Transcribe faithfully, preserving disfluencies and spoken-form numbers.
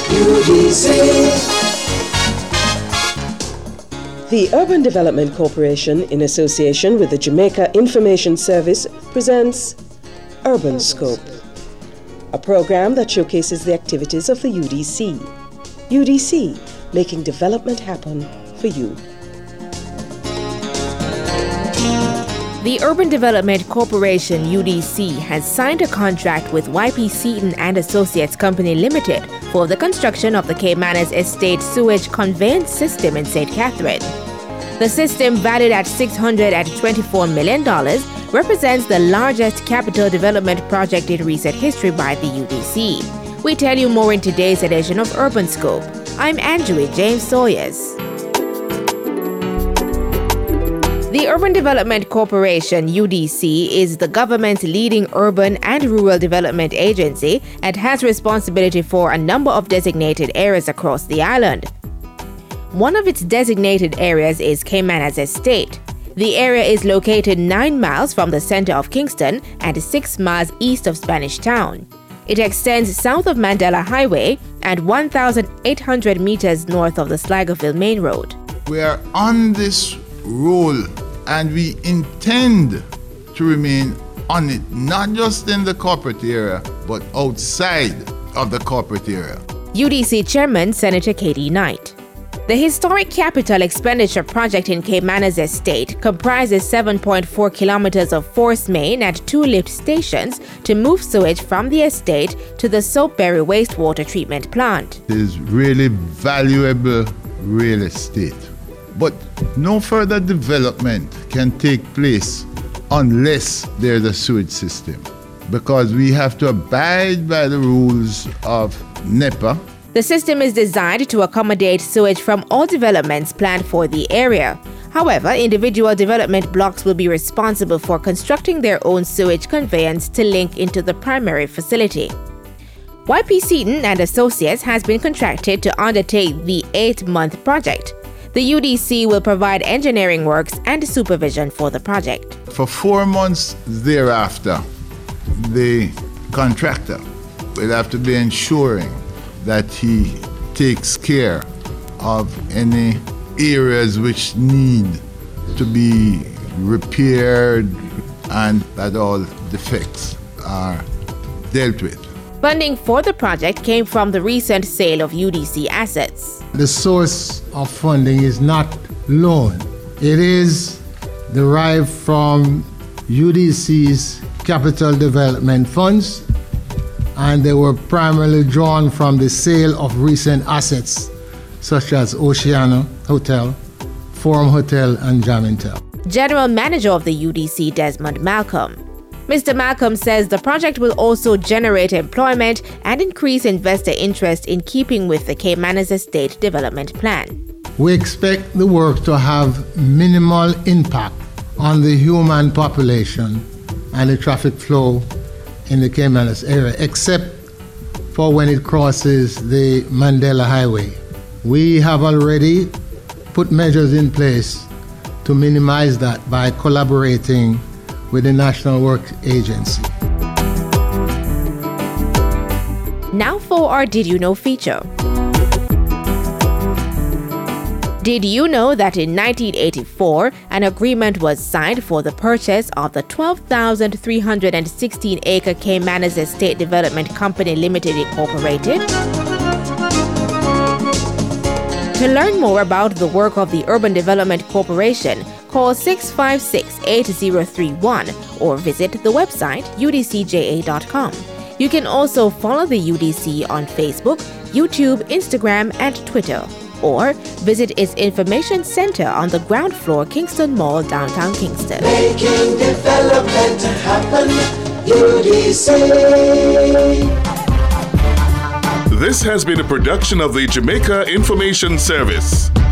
U D C. The Urban Development Corporation, in association with the Jamaica Information Service, presents Urban Scope, a program that showcases the activities of the U D C. U D C, making development happen for you. The Urban Development Corporation, U D C, has signed a contract with Y P Seaton and Associates Company Limited for the construction of the Caymanas Estate Sewage Conveyance System in Saint Catherine. The system, valued at six hundred twenty-four million dollars, represents the largest capital development project in recent history by the U D C. We tell you more in today's edition of Urban Scope. I'm Andrew James Sawyers. The Urban Development Corporation, U D C, is the government's leading urban and rural development agency and has responsibility for a number of designated areas across the island. One of its designated areas is Caymanas Estate. The area is located nine miles from the center of Kingston and six miles east of Spanish Town. It extends south of Mandela Highway and one thousand eight hundred meters north of the Sligoville Main Road. We are on this roll and we intend to remain on it, not just in the corporate area, but outside of the corporate area. U D C Chairman Senator Katie Knight. The historic capital expenditure project in Caymanas Estate comprises seven point four kilometers of force main and two lift stations to move sewage from the estate to the Soapberry wastewater treatment plant. It is really valuable real estate. But no further development can take place unless there's a sewage system, because we have to abide by the rules of NEPA. The system is designed to accommodate sewage from all developments planned for the area. However, individual development blocks will be responsible for constructing their own sewage conveyance to link into the primary facility. Y P Seaton and Associates has been contracted to undertake the eight-month project. The U D C will provide engineering works and supervision for the project. For four months thereafter, the contractor will have to be ensuring that he takes care of any areas which need to be repaired and that all defects are dealt with. Funding for the project came from the recent sale of U D C assets. The source of funding is not loan. It is derived from U D C's capital development funds, and they were primarily drawn from the sale of recent assets such as Oceana Hotel, Forum Hotel, and Jamintel. General Manager of the U D C, Desmond Malcolm. Mister Malcolm says the project will also generate employment and increase investor interest in keeping with the Caymanas Estate Development Plan. We expect the work to have minimal impact on the human population and the traffic flow in the Caymanas area, except for when it crosses the Mandela Highway. We have already put measures in place to minimize that by collaborating with the National Work Agency. Now for our Did You Know feature. Did you know that in nineteen eighty-four, an agreement was signed for the purchase of the twelve thousand three hundred sixteen acre Caymanas Estate Development Company Limited Incorporated? To learn more about the work of the Urban Development Corporation, call six five six, eight zero three one or visit the website u d c j a dot com. You can also follow the U D C on Facebook, YouTube, Instagram, and Twitter, or visit its information center on the ground floor, Kingston Mall, downtown Kingston. Making development happen, U D C. This has been a production of the Jamaica Information Service.